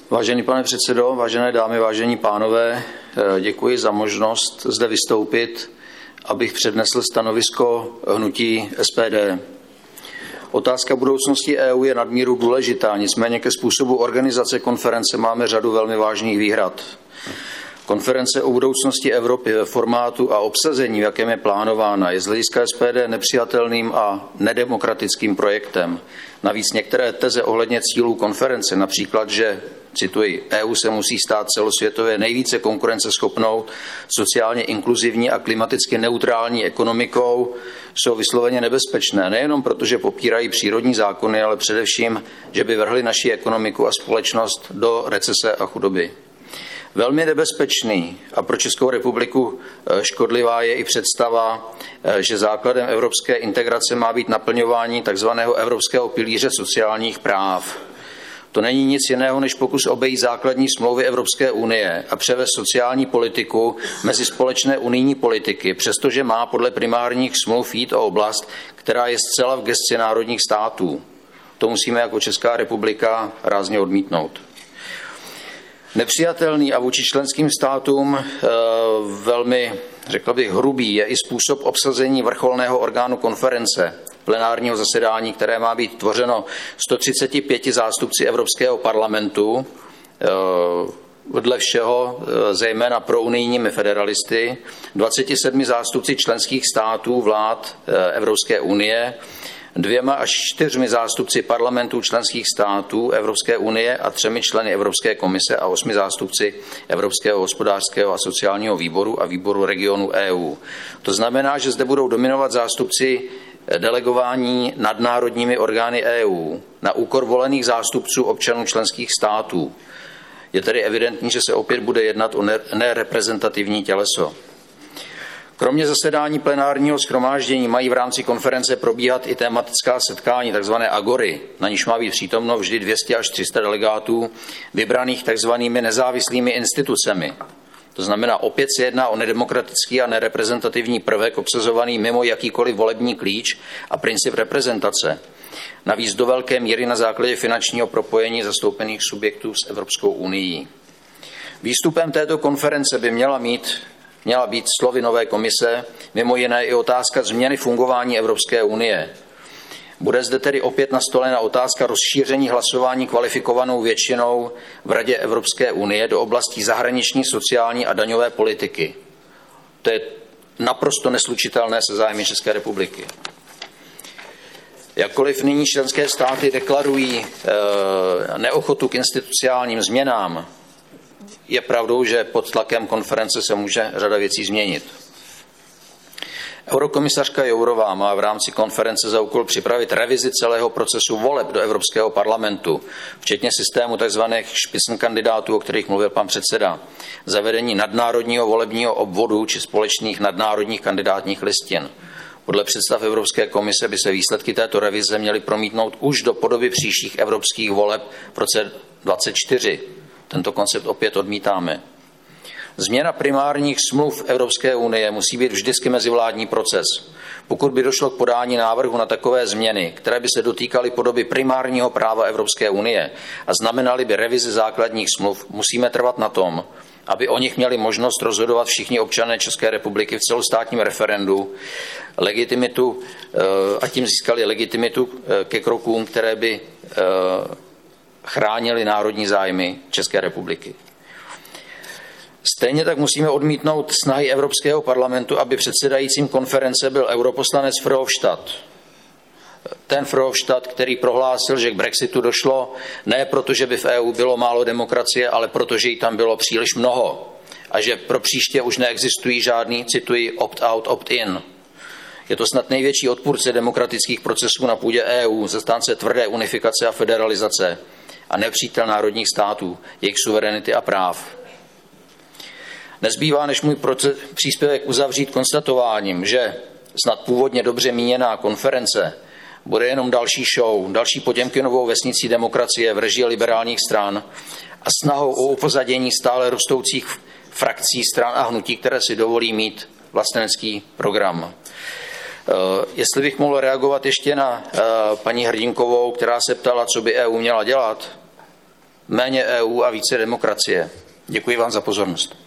Vážený pane předsedo, vážené dámy, vážení pánové, děkuji za možnost zde vystoupit, abych přednesl stanovisko hnutí SPD. Otázka budoucnosti EU je nadmíru důležitá, nicméně ke způsobu organizace konference máme řadu velmi vážných výhrad. Konference o budoucnosti Evropy ve formátu a obsazení, v jakém je plánována, je z hlediska SPD nepřijatelným a nedemokratickým projektem. Navíc některé teze ohledně cílů konference, například, že, cituji, EU se musí stát celosvětově nejvíce konkurenceschopnou, sociálně inkluzivní a klimaticky neutrální ekonomikou, jsou vysloveně nebezpečné, nejenom proto, že popírají přírodní zákony, ale především, že by vrhly naši ekonomiku a společnost do recese a chudoby. Velmi nebezpečný a pro Českou republiku škodlivá je i představa, že základem evropské integrace má být naplňování tzv. Evropského pilíře sociálních práv. To není nic jiného, než pokus obejít základní smlouvy Evropské unie a převést sociální politiku mezi společné unijní politiky, přestože má podle primárních smluv jít o oblast, která je zcela v gesci národních států. To musíme jako Česká republika rázně odmítnout. Nepřijatelný a vůči členským státům velmi, řekl bych, hrubý je i způsob obsazení vrcholného orgánu konference, plenárního zasedání, které má být tvořeno 135 zástupci Evropského parlamentu, dle všeho zejména pro unijními federalisty, 27 zástupci členských států vlád Evropské unie, 2 až 4 zástupci parlamentů členských států Evropské unie a 3 členy Evropské komise a 8 zástupci Evropského hospodářského a sociálního výboru a výboru regionu EU. To znamená, že zde budou dominovat zástupci delegování nadnárodními orgány EU na úkor volených zástupců občanů členských států. Je tedy evidentní, že se opět bude jednat o nereprezentativní těleso. Kromě zasedání plenárního shromáždění mají v rámci konference probíhat i tematická setkání, takzvané agory, na níž má být přítomno vždy 200 až 300 delegátů vybraných takzvanými nezávislými institucemi. To znamená, opět se jedná o nedemokratický a nereprezentativní prvek obsazovaný mimo jakýkoliv volební klíč a princip reprezentace. Navíc do velké míry na základě finančního propojení zastoupených subjektů s Evropskou unií. Výstupem této konference by měla být slovy nové komise, mimo jiné i otázka změny fungování Evropské unie. Bude zde tedy opět nastolena otázka rozšíření hlasování kvalifikovanou většinou v Radě Evropské unie do oblastí zahraniční, sociální a daňové politiky. To je naprosto neslučitelné se zájmy České republiky. Jakkoliv nyní členské státy deklarují neochotu k institucionálním změnám, je pravdou, že pod tlakem konference se může řada věcí změnit. Eurokomisařka Jourová má v rámci konference za úkol připravit revizi celého procesu voleb do Evropského parlamentu, včetně systému tzv. Spitzenkandidátů, o kterých mluvil pan předseda, zavedení nadnárodního volebního obvodu či společných nadnárodních kandidátních listin. Podle představ Evropské komise by se výsledky této revize měly promítnout už do podoby příštích evropských voleb v roce 2024. Tento koncept opět odmítáme. Změna primárních smluv Evropské unie musí být vždycky mezivládní proces. Pokud by došlo k podání návrhu na takové změny, které by se dotýkaly podoby primárního práva Evropské unie a znamenaly by revizi základních smluv, musíme trvat na tom, aby o nich měli možnost rozhodovat všichni občané České republiky v celostátním referendu a tím získali legitimitu ke krokům, které by chránili národní zájmy České republiky. Stejně tak musíme odmítnout snahy Evropského parlamentu, aby předsedajícím konference byl europoslanec Verhofstadt. Ten Verhofstadt, který prohlásil, že k Brexitu došlo ne proto, že by v EU bylo málo demokracie, ale protože jí tam bylo příliš mnoho a že pro příště už neexistují žádný, cituji, opt-out, opt-in. Je to snad největší odpůrce demokratických procesů na půdě EU, zastánce tvrdé unifikace a federalizace a nepřítel národních států, jejich suverenity a práv. Nezbývá, než můj příspěvek uzavřít konstatováním, že snad původně dobře míněná konference bude jenom další show, další Potěmkinovou vesnicí demokracie v režii liberálních stran a snahou o upozadění stále rostoucích frakcí stran a hnutí, které si dovolí mít vlastenecký program. Jestli bych mohl reagovat ještě na paní Hrdinkovou, která se ptala, co by EU měla dělat. méně EU a více demokracie. Děkuji vám za pozornost.